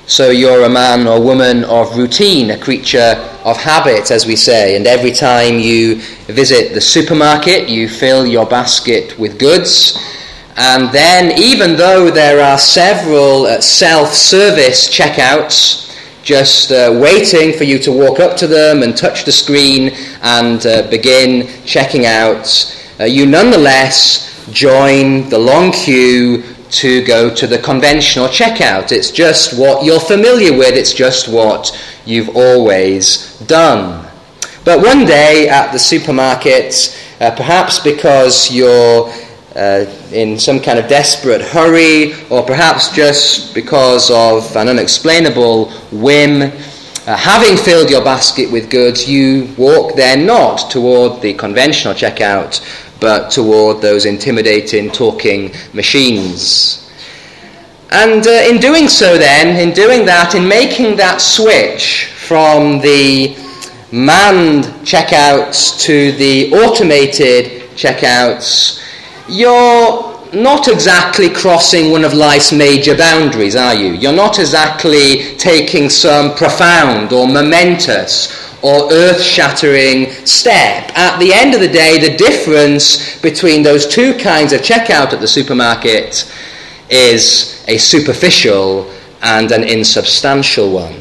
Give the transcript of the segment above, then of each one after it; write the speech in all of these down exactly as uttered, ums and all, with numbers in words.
So you're a man or woman of routine, a creature of habit, as we say, and every time you visit the supermarket, you fill your basket with goods, and then even though there are several uh, self-service checkouts just uh, waiting for you to walk up to them and touch the screen and uh, begin checking out, uh, you nonetheless join the long queue to go to the conventional checkout. It's just what you're familiar with. It's just what you've always done. But one day at the supermarket, uh, perhaps because you're uh, in some kind of desperate hurry, or perhaps just because of an unexplainable whim, uh, having filled your basket with goods, you walk then not toward the conventional checkout, but toward those intimidating talking machines. And uh, in doing so then, in doing that, in making that switch from the manned checkouts to the automated checkouts, you're not exactly crossing one of life's major boundaries, are you? You're not exactly taking some profound or momentous or earth-shattering step. At the end of the day, the difference between those two kinds of checkout at the supermarket is a superficial and an insubstantial one.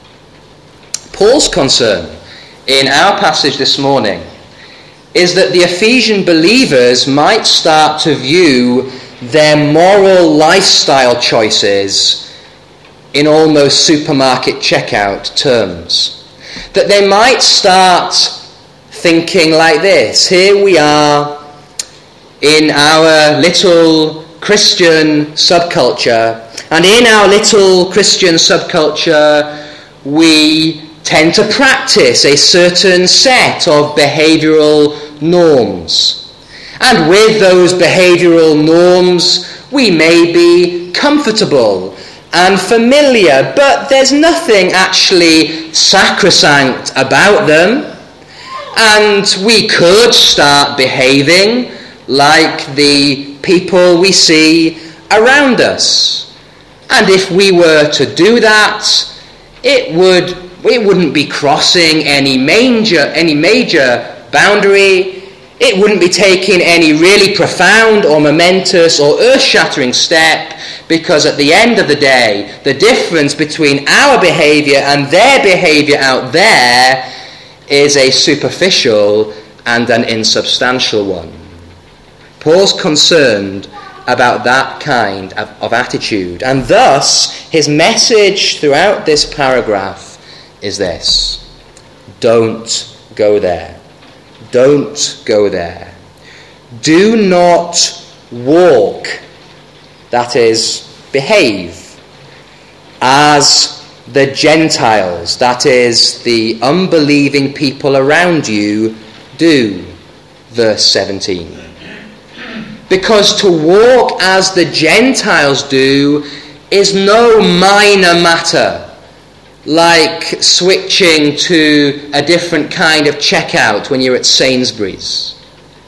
Paul's concern in our passage this morning is that the Ephesian believers might start to view their moral lifestyle choices in almost supermarket checkout terms. That they might start thinking like this: here we are in our little Christian subculture, and in our little Christian subculture we tend to practice a certain set of behavioral norms. And with those behavioral norms we may be comfortable and familiar, but there's nothing actually sacrosanct about them, and we could start behaving like the people we see around us. And if we were to do that, it would it wouldn't be crossing any major any major boundary. It wouldn't be taking any really profound or momentous or earth-shattering step, because at the end of the day, the difference between our behavior and their behavior out there is a superficial and an insubstantial one. Paul's concerned about that kind of, of attitude, and thus his message throughout this paragraph is this: don't go there. Don't go there. Do not walk, that is, behave, as the Gentiles, that is, the unbelieving people around you, do. Verse seventeen. Because to walk as the Gentiles do is no minor matter, like switching to a different kind of checkout when you're at Sainsbury's.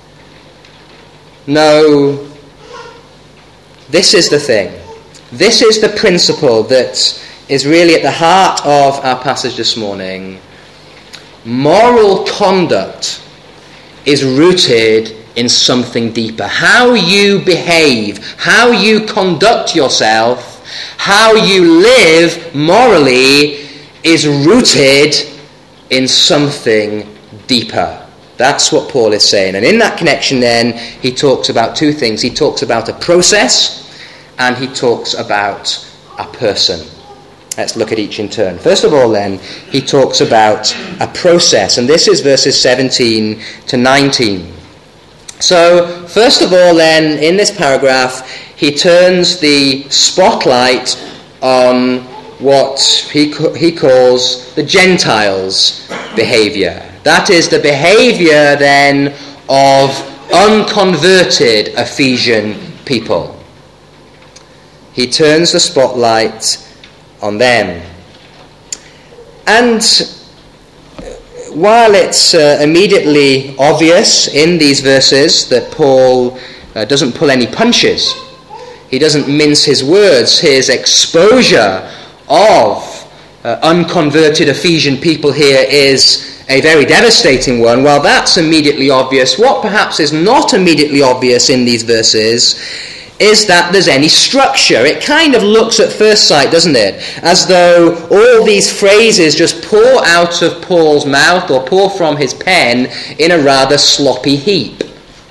No, this is the thing. This is the principle that is really at the heart of our passage this morning. Moral conduct is rooted in something deeper. How you behave, how you conduct yourself, how you live morally is rooted in something deeper. That's what Paul is saying. And in that connection then, he talks about two things. He talks about a process and he talks about a person. Let's look at each in turn. First of all then, he talks about a process. And this is verses seventeen to nineteen. So, first of all then, in this paragraph, he turns the spotlight on what he he calls the Gentiles' behavior. That is the behavior then of unconverted Ephesian people. He turns the spotlight on them. And while it's uh, immediately obvious in these verses that Paul uh, doesn't pull any punches, he doesn't mince his words, his exposure of uh, unconverted Ephesian people here is a very devastating one, well, that's immediately obvious. What perhaps is not immediately obvious in these verses is that there's any structure. It kind of looks at first sight, doesn't it, as though all these phrases just pour out of Paul's mouth or pour from his pen in a rather sloppy heap.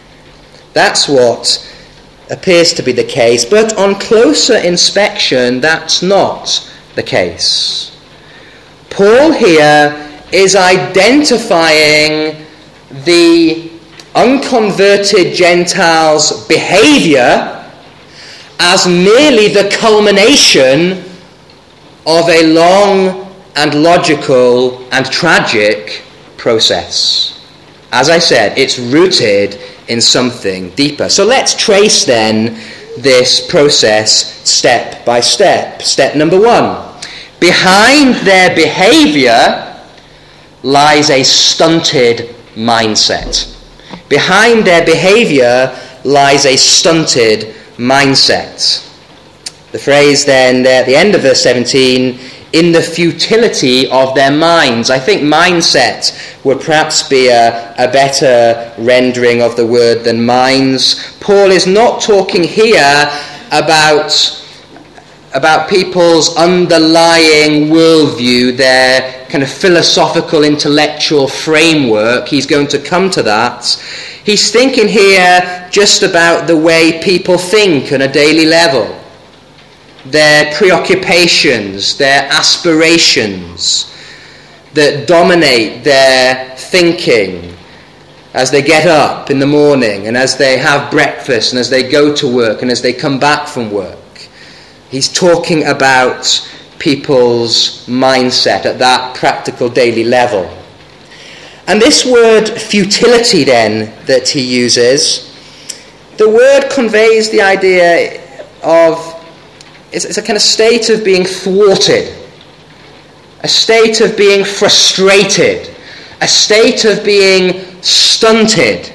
That's what appears to be the case, but on closer inspection, that's not the case. Paul here is identifying the unconverted Gentiles' behavior as merely the culmination of a long and logical and tragic process. As I said, it's rooted in something deeper. So let's trace then this process step by step. Step number one. Behind their behavior lies a stunted mindset. Behind their behavior lies a stunted mindset. The phrase then there at the end of verse seventeen, in the futility of their minds. I think mindset would perhaps be a, a better rendering of the word than minds. Paul is not talking here about about people's underlying worldview, their kind of philosophical, intellectual framework. He's going to come to that. He's thinking here just about the way people think on a daily level, their preoccupations, their aspirations that dominate their thinking as they get up in the morning and as they have breakfast and as they go to work and as they come back from work. He's talking about people's mindset at that practical daily level. And this word futility then that he uses, the word conveys the idea of, it's, it's a kind of state of being thwarted, a state of being frustrated, a state of being stunted,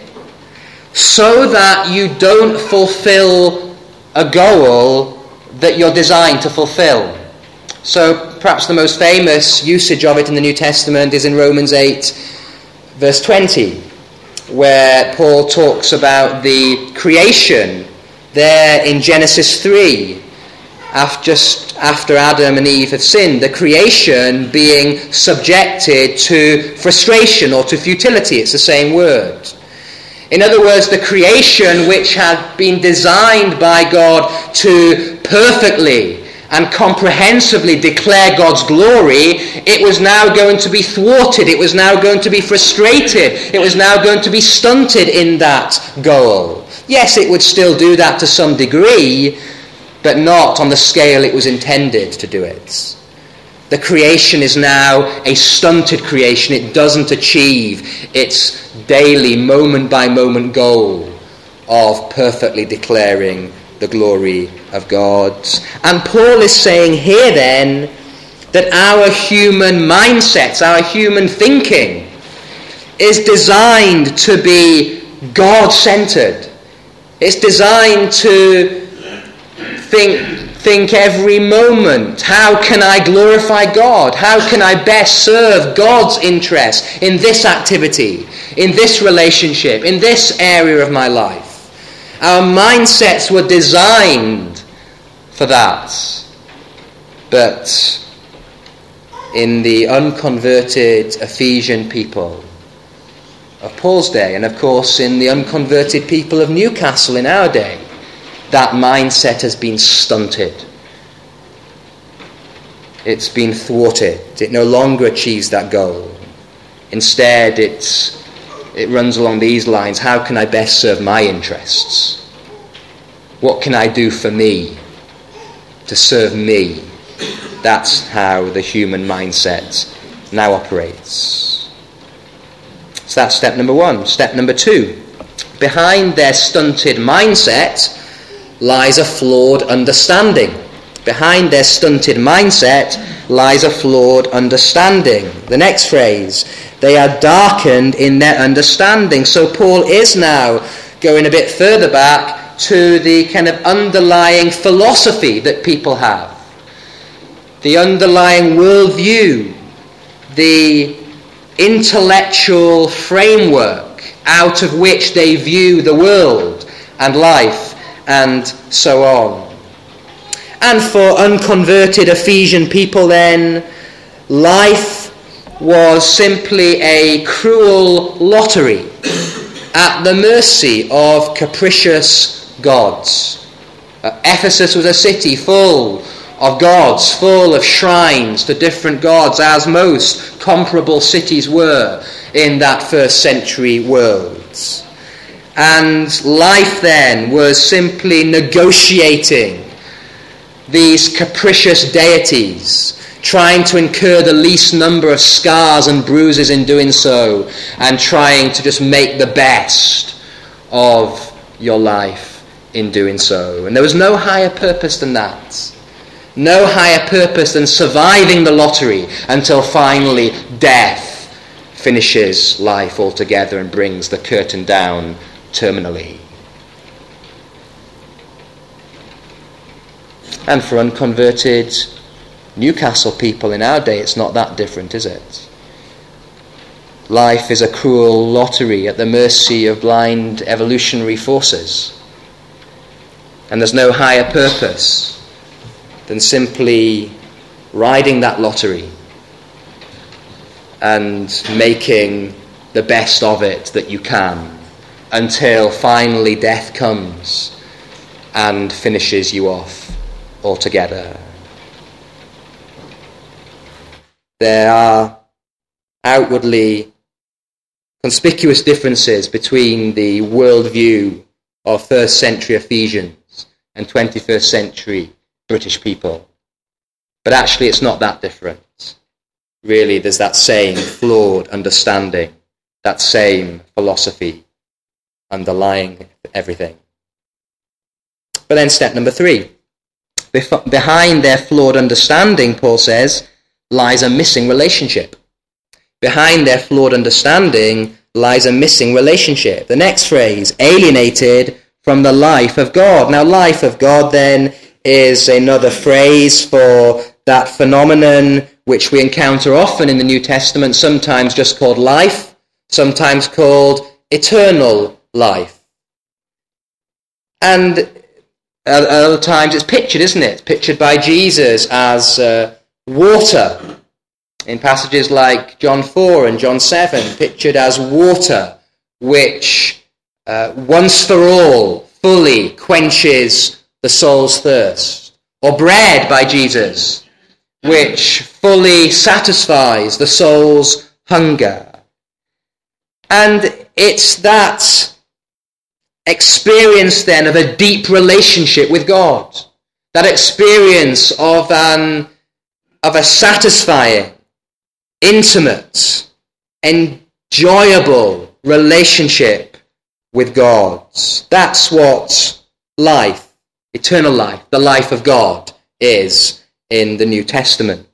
so that you don't fulfill a goal that you're designed to fulfill. So perhaps the most famous usage of it in the New Testament is in Romans eight, verse twenty, where Paul talks about the creation there in Genesis three, after, just after Adam and Eve have sinned, the creation being subjected to frustration or to futility. It's the same word. In other words, the creation which had been designed by God to perfectly and comprehensively declare God's glory, it was now going to be thwarted, it was now going to be frustrated, it was now going to be stunted in that goal. Yes, it would still do that to some degree, but not on the scale it was intended to do it. The creation is now a stunted creation. It doesn't achieve its daily, moment-by-moment goal of perfectly declaring the glory of God. And Paul is saying here then that our human mindsets, our human thinking, is designed to be God-centered. It's designed to think Think every moment, how can I glorify God? How can I best serve God's interest in this activity, in this relationship, in this area of my life? Our mindsets were designed for that. But in the unconverted Ephesian people of Paul's day, and of course in the unconverted people of Newcastle in our day, that mindset has been stunted. It's been thwarted. It no longer achieves that goal. Instead, it's, it runs along these lines. How can I best serve my interests? What can I do for me to serve me? That's how the human mindset now operates. So that's step number one. Step number two. Behind their stunted mindset lies a flawed understanding. Behind their stunted mindset lies a flawed understanding. The next phrase, they are darkened in their understanding. So Paul is now going a bit further back to the kind of underlying philosophy that people have. the underlying worldview, the intellectual framework out of which they view the world and life and so on. And for unconverted Ephesian people then, life was simply a cruel lottery at the mercy of capricious gods. Uh, Ephesus was a city full of gods, full of shrines to different gods, as most comparable cities were in that first century world. And life then was simply negotiating these capricious deities, trying to incur the least number of scars and bruises in doing so, and trying to just make the best of your life in doing so. And there was no higher purpose than that. No higher purpose than surviving the lottery until finally death finishes life altogether and brings the curtain down terminally. And for unconverted Newcastle people in our day, it's not that different, is it? Life is a cruel lottery at the mercy of blind evolutionary forces. And there's no higher purpose than simply riding that lottery and making the best of it that you can until finally death comes and finishes you off altogether. There are outwardly conspicuous differences between the worldview of first century Ephesians and twenty-first century British people. But actually it's not that different. Really, there's that same flawed understanding, that same philosophy underlying everything. But then step number three. Bef- behind their flawed understanding, Paul says, lies a missing relationship. Behind their flawed understanding lies a missing relationship. The next phrase, alienated from the life of God. Now, life of God then is another phrase for that phenomenon which we encounter often in the New Testament, sometimes just called life, sometimes called eternal life. And at other times it's pictured, isn't it? It's pictured by Jesus as uh, water. In passages like John four and John seven, pictured as water, which uh, once for all fully quenches the soul's thirst. Or bread by Jesus, which fully satisfies the soul's hunger. And it's that experience then of a deep relationship with God, that experience of an of a satisfying, intimate, enjoyable relationship with God. That's what life, eternal life, the life of God is in the New Testament.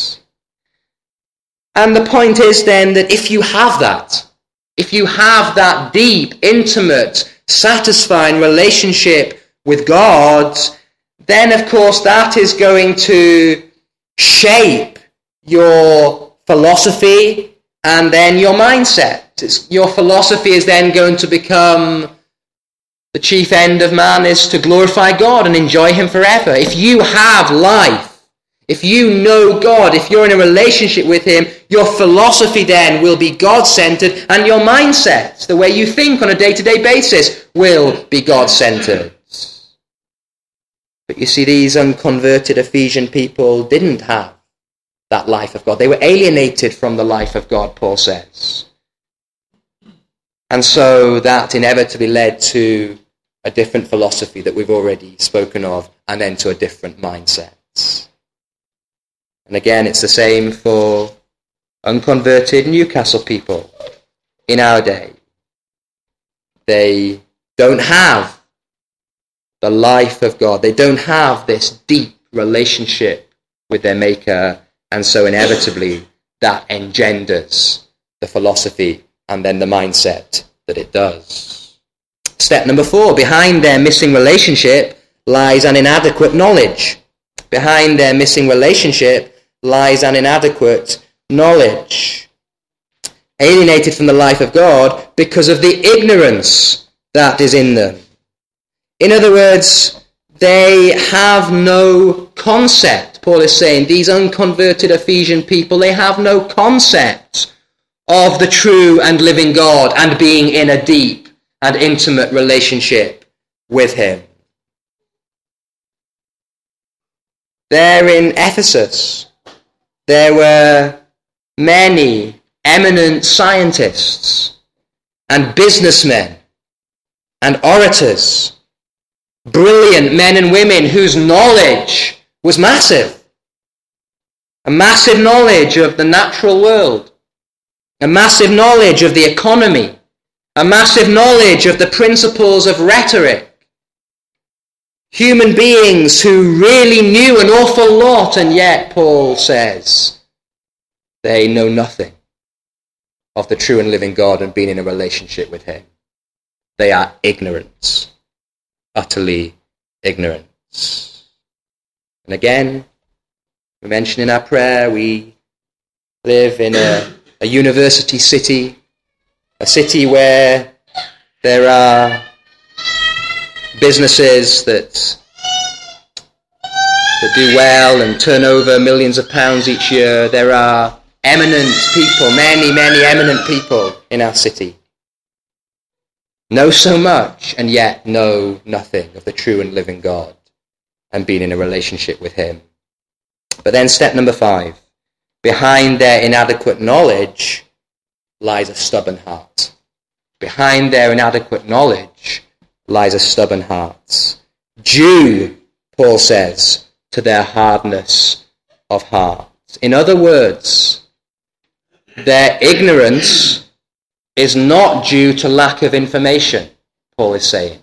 And the point is then that if you have that, if you have that deep, intimate, satisfying relationship with God, then of course that is going to shape your philosophy and then your mindset. It's, your philosophy is then going to become the chief end of man is to glorify God and enjoy him forever. If you have life, if you know God, if you're in a relationship with him, your philosophy then will be God-centered, and your mindset, the way you think on a day-to-day basis, will be God-centered. But you see, these unconverted Ephesian people didn't have that life of God. They were alienated from the life of God, Paul says. And so that inevitably led to a different philosophy that we've already spoken of, and then to a different mindset. And again, it's the same for unconverted Newcastle people in our day. They don't have the life of God. They don't have this deep relationship with their Maker, and so inevitably that engenders the philosophy and then the mindset that it does. Step number four, behind their missing relationship lies an inadequate knowledge. Behind their missing relationship lies an inadequate knowledge. Alienated from the life of God because of the ignorance that is in them. In other words, they have no concept, Paul is saying. These unconverted Ephesian people, they have no concept of the true and living God and being in a deep and intimate relationship with him. There in Ephesus, there were many eminent scientists and businessmen and orators, brilliant men and women whose knowledge was massive. A massive knowledge of the natural world, a massive knowledge of the economy, a massive knowledge of the principles of rhetoric. Human beings who really knew an awful lot, and yet, Paul says, they know nothing of the true and living God and being in a relationship with him. They are ignorant, utterly ignorant. And again, we mentioned in our prayer, we live in a, a university city, a city where there are businesses that, that do well and turn over millions of pounds each year. There are eminent people, many, many eminent people in our city. Know so much and yet know nothing of the true and living God and being in a relationship with him. But then step number five, behind their inadequate knowledge lies a stubborn heart. Behind their inadequate knowledge lies a stubborn heart. Due, Paul says, to their hardness of heart. In other words, their ignorance is not due to lack of information, Paul is saying.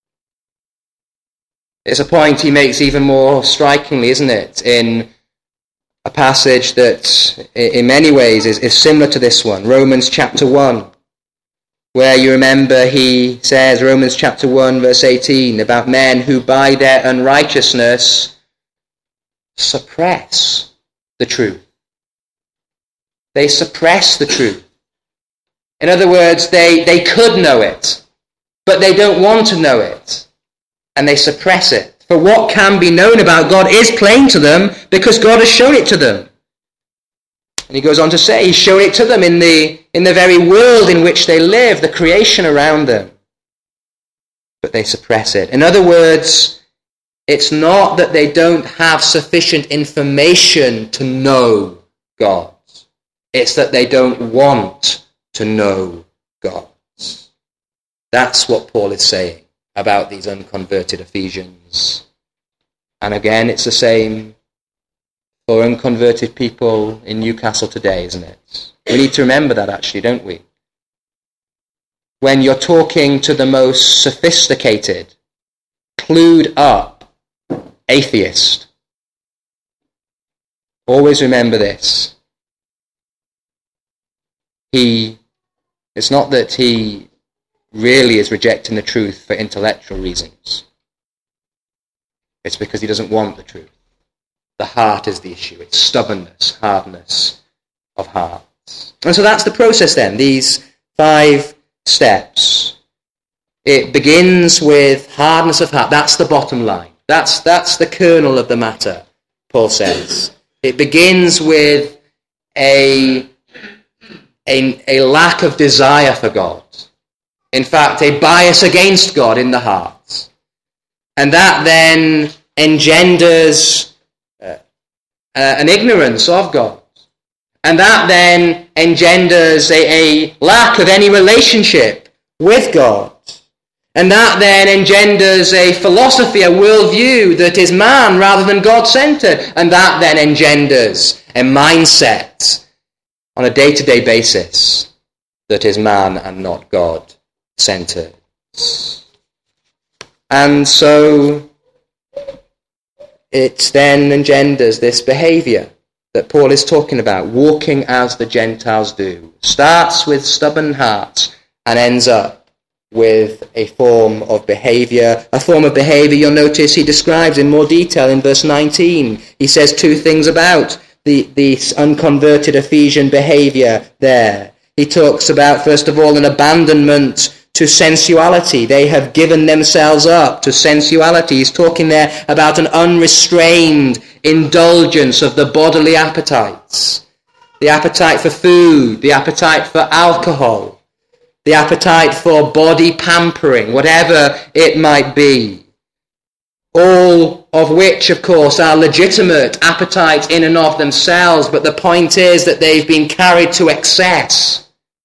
It's a point he makes even more strikingly, isn't it, in a passage that in many ways is, is similar to this one, Romans chapter one, where you remember he says, Romans chapter one, verse eighteen, about men who by their unrighteousness suppress the truth. They suppress the truth. In other words, they, they could know it, but they don't want to know it, and they suppress it. For what can be known about God is plain to them because God has shown it to them. And he goes on to say, he's shown it to them in the, in the very world in which they live, the creation around them. But they suppress it. In other words, it's not that they don't have sufficient information to know God. It's that they don't want to know God. That's what Paul is saying about these unconverted Ephesians. And again, it's the same for unconverted people in Newcastle today, isn't it? We need to remember that actually, don't we? When you're talking to the most sophisticated, clued up atheist, always remember this. He, it's not that he really is rejecting the truth for intellectual reasons. It's because he doesn't want the truth. The heart is the issue. It's stubbornness, hardness of heart. And so that's the process then, these five steps. It begins with hardness of heart. That's the bottom line. That's, that's the kernel of the matter, Paul says. It begins with a, a, a lack of desire for God. In fact, a bias against God in the heart. And that then engenders uh, uh, an ignorance of God. And that then engenders a, a lack of any relationship with God. And that then engenders a philosophy, a worldview that is man rather than God-centered. And that then engenders a mindset on a day-to-day basis that is man and not God-centered. And so it then engenders this behavior that Paul is talking about, walking as the Gentiles do. Starts with stubborn hearts and ends up with a form of behavior. A form of behavior, you'll notice he describes in more detail in verse nineteen. He says two things about the, the unconverted Ephesian behavior there. He talks about, first of all, an abandonment to sensuality. They have given themselves up to sensuality. He's talking there about an unrestrained indulgence of the bodily appetites. The appetite for food, the appetite for alcohol, the appetite for body pampering, whatever it might be. All of which, of course, are legitimate appetites in and of themselves, but the point is that they've been carried to excess.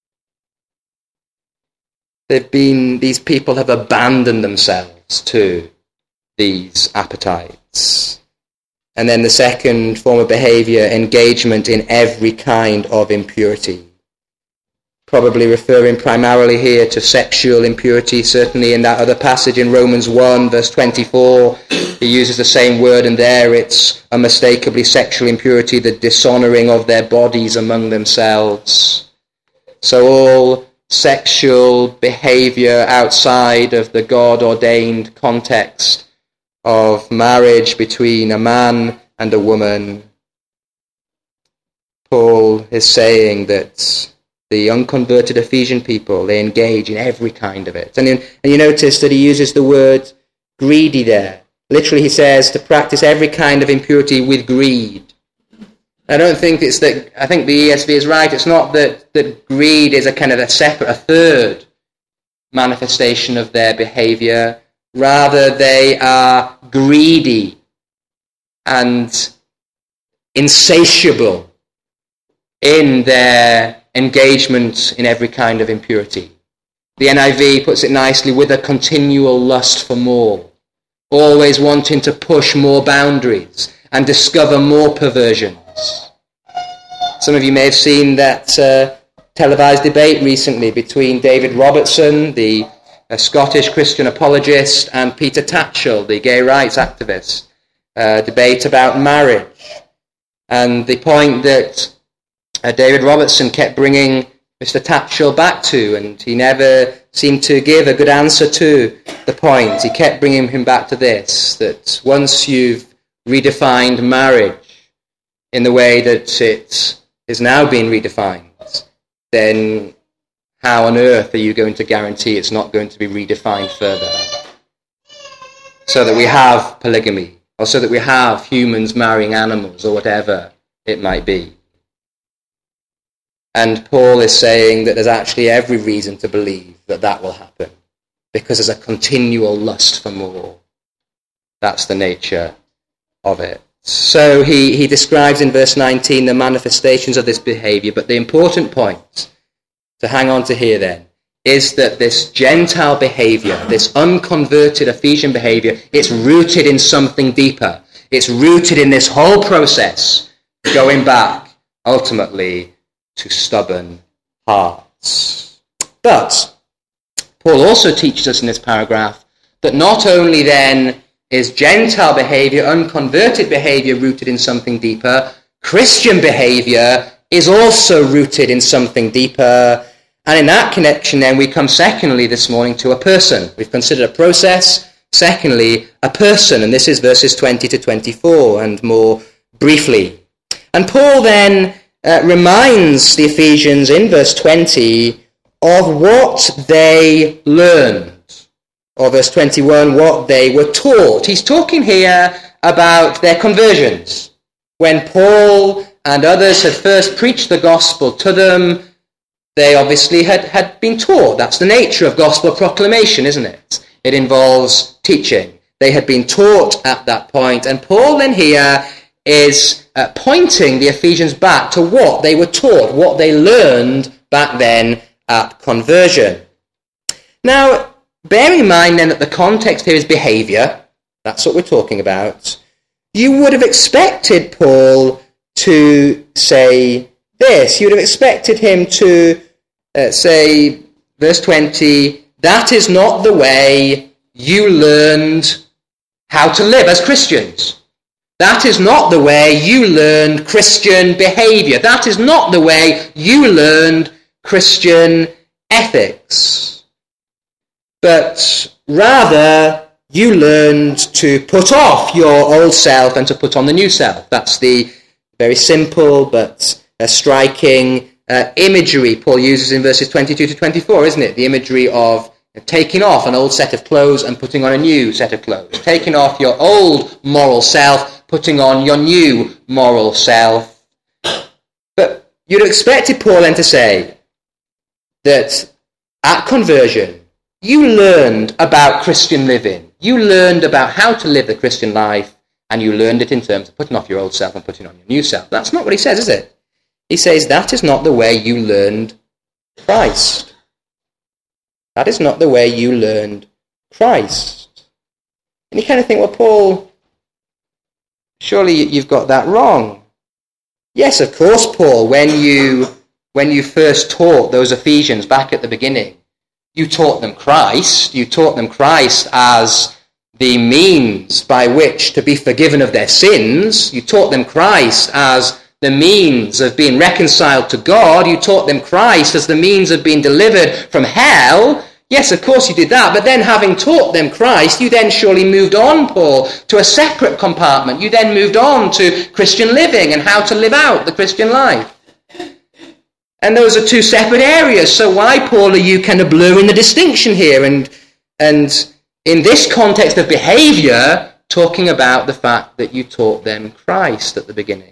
They've been, these people have abandoned themselves to these appetites. And then the second form of behavior, engagement in every kind of impurity. Probably referring primarily here to sexual impurity. Certainly in that other passage in Romans one, verse twenty-four, he uses the same word, and there it's unmistakably sexual impurity, the dishonoring of their bodies among themselves. So all sexual behavior outside of the God-ordained context of marriage between a man and a woman. Paul is saying that the unconverted Ephesian people, they engage in every kind of it. And, in, and you notice that he uses the word greedy there. Literally he says to practice every kind of impurity with greed. I don't think it's that, I think the E S V is right. It's not that, that greed is a kind of a separate, a third manifestation of their behavior. Rather, they are greedy and insatiable in their engagement in every kind of impurity. The N I V puts it nicely, with a continual lust for more, always wanting to push more boundaries and discover more perversions. Some of you may have seen that uh, televised debate recently between David Robertson, the uh, Scottish Christian apologist, and Peter Tatchell, the gay rights activist. Uh, debate about marriage. And the point that uh, David Robertson kept bringing Mister Tatchell back to, and he never seemed to give a good answer to the point. He kept bringing him back to this, that once you've redefined marriage in the way that it is now being redefined, then how on earth are you going to guarantee it's not going to be redefined further? So that we have polygamy, or so that we have humans marrying animals, or whatever it might be. And Paul is saying that there's actually every reason to believe that that will happen, because there's a continual lust for more. That's the nature of it. So he, he describes in verse nineteen the manifestations of this behavior, but the important point to hang on to here then is that this Gentile behavior, this unconverted Ephesian behavior, it's rooted in something deeper. It's rooted in this whole process, going back ultimately to stubborn hearts. But Paul also teaches us in this paragraph that not only then is Gentile behavior, unconverted behavior, rooted in something deeper, Christian behavior is also rooted in something deeper. And in that connection then we come secondly this morning to a person. We've considered a process, secondly a person, and this is verses twenty to twenty-four, and more briefly. And Paul then uh, reminds the Ephesians in verse twenty of what they learned. Or verse twenty-one, what they were taught. He's talking here about their conversions. When Paul and others had first preached the gospel to them, they obviously had, had been taught. That's the nature of gospel proclamation, isn't it? It involves teaching. They had been taught at that point, and Paul then here is uh, pointing the Ephesians back to what they were taught, what they learned back then at conversion. Now, bear in mind then that the context here is behavior. That's what we're talking about. You would have expected Paul to say this. You would have expected him to uh, say, verse twenty, that is not the way you learned how to live as Christians. That is not the way you learned Christian behavior. That is not the way you learned Christian ethics. but rather you learned to put off your old self and to put on the new self. That's the very simple but uh, striking uh, imagery Paul uses in verses twenty-two to twenty-four, isn't it? The imagery of taking off an old set of clothes and putting on a new set of clothes. Taking off your old moral self, putting on your new moral self. But you'd have expected Paul then to say that at conversion, you learned about Christian living. You learned about how to live the Christian life, and you learned it in terms of putting off your old self and putting on your new self. That's not what he says, is it? He says that is not the way you learned Christ. That is not the way you learned Christ. And you kind of think, well, Paul, surely you've got that wrong. Yes, of course, Paul, when you when you first taught those Ephesians back at the beginning, you taught them Christ. You taught them Christ as the means by which to be forgiven of their sins. You taught them Christ as the means of being reconciled to God. You taught them Christ as the means of being delivered from hell. Yes, of course you did that, but then having taught them Christ, you then surely moved on, Paul, to a separate compartment. You then moved on to Christian living and how to live out the Christian life. And those are two separate areas, so why, Paul, are you kind of blurring the distinction here? And, and in this context of behaviour, talking about the fact that you taught them Christ at the beginning.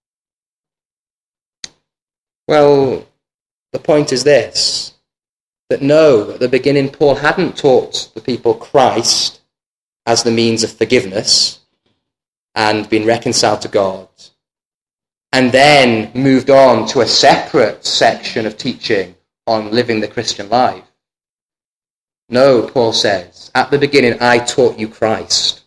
Well, the point is this, that no, at the beginning Paul hadn't taught the people Christ as the means of forgiveness and been reconciled to God, and then moved on to a separate section of teaching on living the Christian life. No, Paul says, at the beginning I taught you Christ.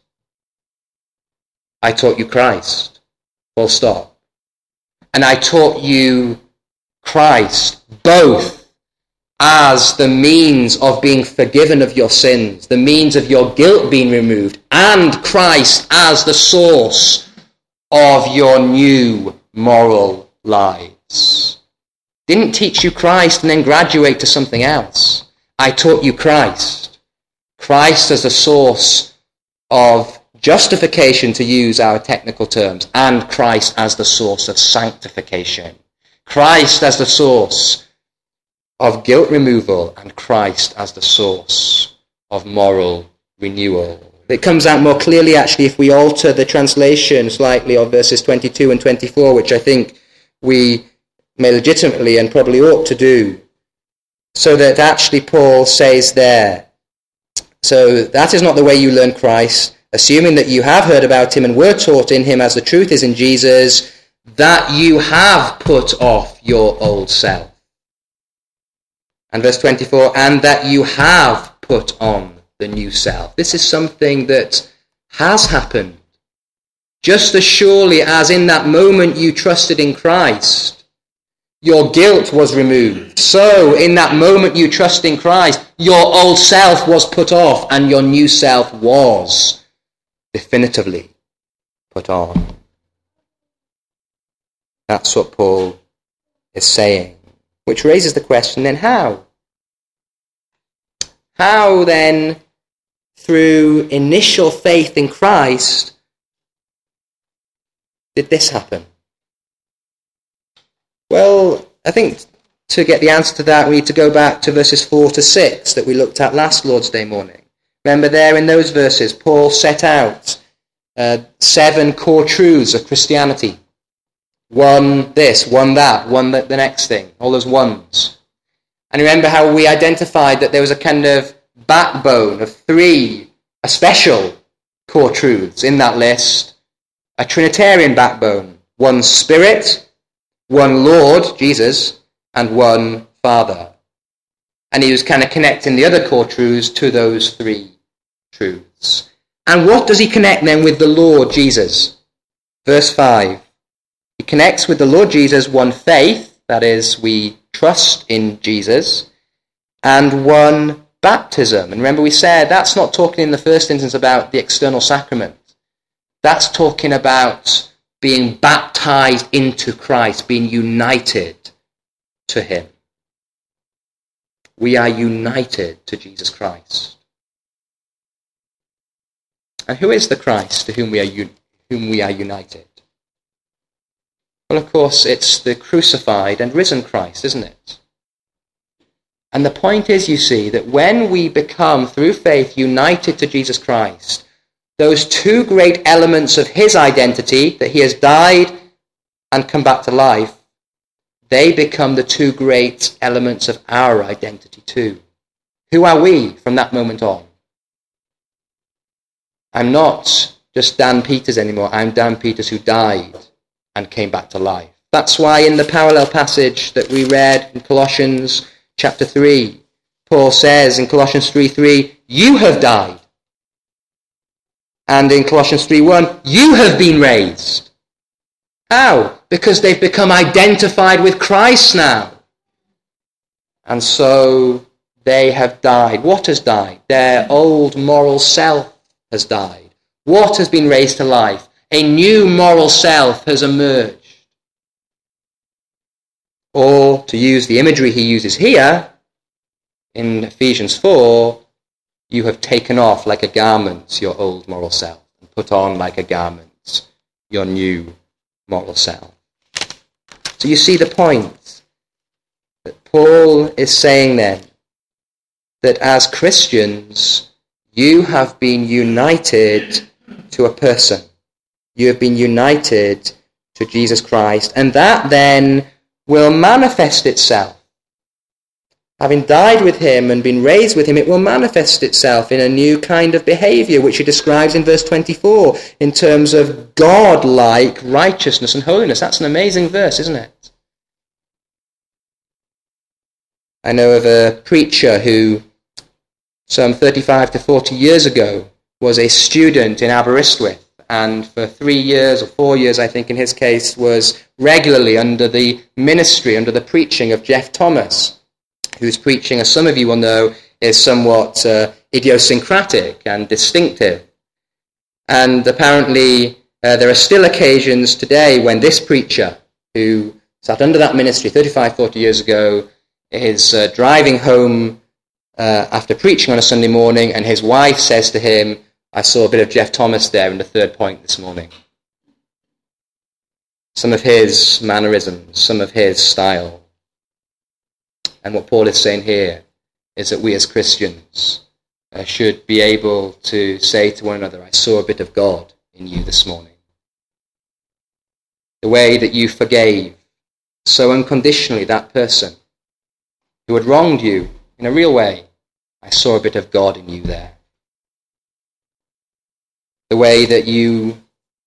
I taught you Christ. Full stop. And I taught you Christ both as the means of being forgiven of your sins, the means of your guilt being removed, and Christ as the source of your new moral lives. Didn't teach you Christ and then graduate to something else. I taught you Christ. Christ as the source of justification, to use our technical terms, and Christ as the source of sanctification. Christ as the source of guilt removal, and Christ as the source of moral renewal. It comes out more clearly, actually, if we alter the translation slightly of verses twenty-two and twenty-four, which I think we may legitimately and probably ought to do, so that actually Paul says there, so that is not the way you learn Christ, assuming that you have heard about him and were taught in him as the truth is in Jesus, that you have put off your old self. And verse twenty-four, and that you have put on the new self. This is something that has happened. Just as surely as in that moment you trusted in Christ, your guilt was removed. So in that moment you trust in Christ, your old self was put off and your new self was definitively put on. That's what Paul is saying. Which raises the question, then how? How then, through initial faith in Christ, did this happen? Well, I think to get the answer to that, we need to go back to verses four to six that we looked at last Lord's Day morning. Remember there in those verses, Paul set out uh, seven core truths of Christianity. One this, one that, one that, the next thing, all those ones. And remember how we identified that there was a kind of backbone of three, a special core truths in that list. A Trinitarian backbone, one Spirit, one Lord, Jesus, and one Father. And he was kind of connecting the other core truths to those three truths. And what does he connect then with the Lord Jesus? Verse five. He connects with the Lord Jesus one faith, that is, we trust in Jesus, and one baptism. And remember we said that's not talking in the first instance about the external sacrament. That's talking about being baptized into Christ, being united to him. We are united to Jesus Christ. And who is the Christ to whom we are un- whom we are united? Well, of course, it's the crucified and risen Christ, isn't it? And the point is, you see, that when we become, through faith, united to Jesus Christ, those two great elements of his identity, that he has died and come back to life, they become the two great elements of our identity too. Who are we from that moment on? I'm not just Dan Peters anymore. I'm Dan Peters who died and came back to life. That's why in the parallel passage that we read in Colossians chapter three, Paul says in Colossians three three, you have died. And in Colossians three one, you have been raised. How? Because they've become identified with Christ now. And so they have died. What has died? Their old moral self has died. What has been raised to life? A new moral self has emerged. Or, to use the imagery he uses here, in Ephesians four, you have taken off like a garment your old moral self, and put on like a garment your new moral self. So you see the point that Paul is saying then, that as Christians, you have been united to a person. You have been united to Jesus Christ, and that then will manifest itself. Having died with him and been raised with him, it will manifest itself in a new kind of behavior, which he describes in verse twenty-four, in terms of God-like righteousness and holiness. That's an amazing verse, isn't it? I know of a preacher who, some thirty-five to forty years ago, was a student in Aberystwyth, and for three years or four years, I think in his case, was regularly under the ministry, under the preaching of Jeff Thomas, whose preaching, as some of you will know, is somewhat uh, idiosyncratic and distinctive. And apparently uh, there are still occasions today when this preacher, who sat under that ministry thirty-five, forty years ago, is uh, driving home uh, after preaching on a Sunday morning, and his wife says to him, I saw a bit of Jeff Thomas there in the third point this morning. Some of his mannerisms, some of his style. And what Paul is saying here is that we as Christians uh, should be able to say to one another, I saw a bit of God in you this morning. The way that you forgave so unconditionally that person who had wronged you in a real way, I saw a bit of God in you there. The way that you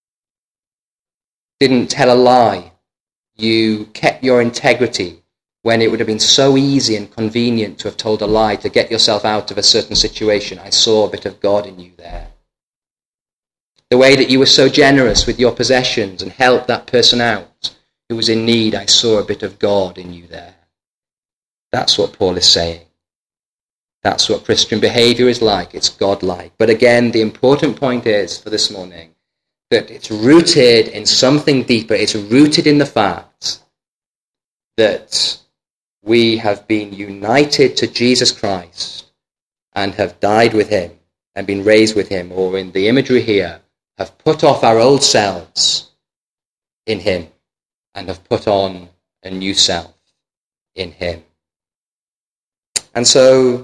didn't tell a lie, you kept your integrity when it would have been so easy and convenient to have told a lie to get yourself out of a certain situation. I saw a bit of God in you there. The way that you were so generous with your possessions and helped that person out who was in need, I saw a bit of God in you there. That's what Paul is saying. That's what Christian behavior is like. It's God-like. But again, the important point is for this morning that it's rooted in something deeper. It's rooted in the fact that we have been united to Jesus Christ and have died with him and been raised with him, or in the imagery here, have put off our old selves in him and have put on a new self in him. And so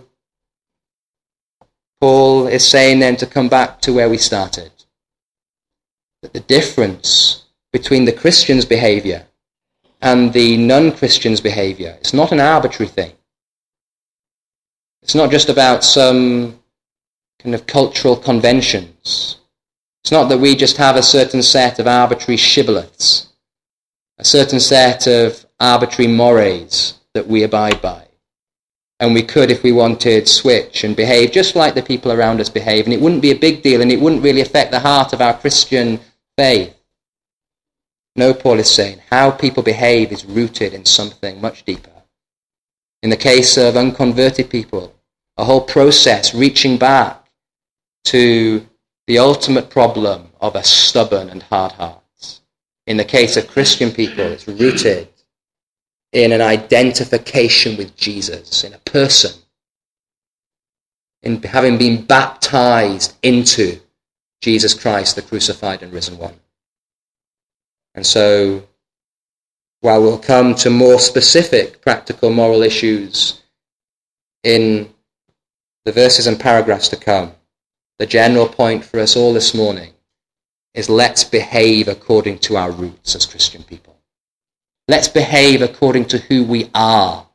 Paul is saying then to come back to where we started, that the difference between the Christian's behavior and the non-Christian's behavior, it's not an arbitrary thing. It's not just about some kind of cultural conventions. It's not that we just have a certain set of arbitrary shibboleths, a certain set of arbitrary mores that we abide by. And we could, if we wanted, switch and behave just like the people around us behave, and it wouldn't be a big deal, and it wouldn't really affect the heart of our Christian faith. No, Paul is saying, how people behave is rooted in something much deeper. In the case of unconverted people, a whole process reaching back to the ultimate problem of a stubborn and hard heart. In the case of Christian people, it's rooted in an identification with Jesus, in a person, in having been baptized into Jesus Christ, the crucified and risen one. And so, while we'll come to more specific practical moral issues in the verses and paragraphs to come, the general point for us all this morning is let's behave according to our roots as Christian people. Let's behave according to who we are,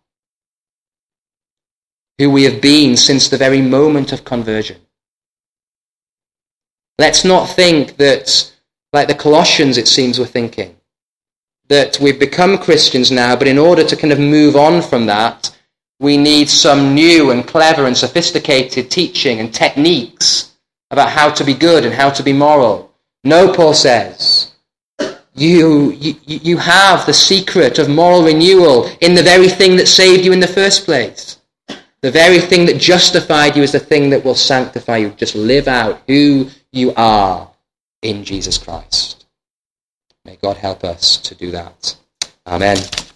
who we have been since the very moment of conversion. Let's not think that, like the Colossians it seems were thinking, that we've become Christians now, but in order to kind of move on from that, we need some new and clever and sophisticated teaching and techniques about how to be good and how to be moral. No, Paul says, you, you, you have the secret of moral renewal in the very thing that saved you in the first place. The very thing that justified you is the thing that will sanctify you. Just live out who you are in Jesus Christ. May God help us to do that. Amen.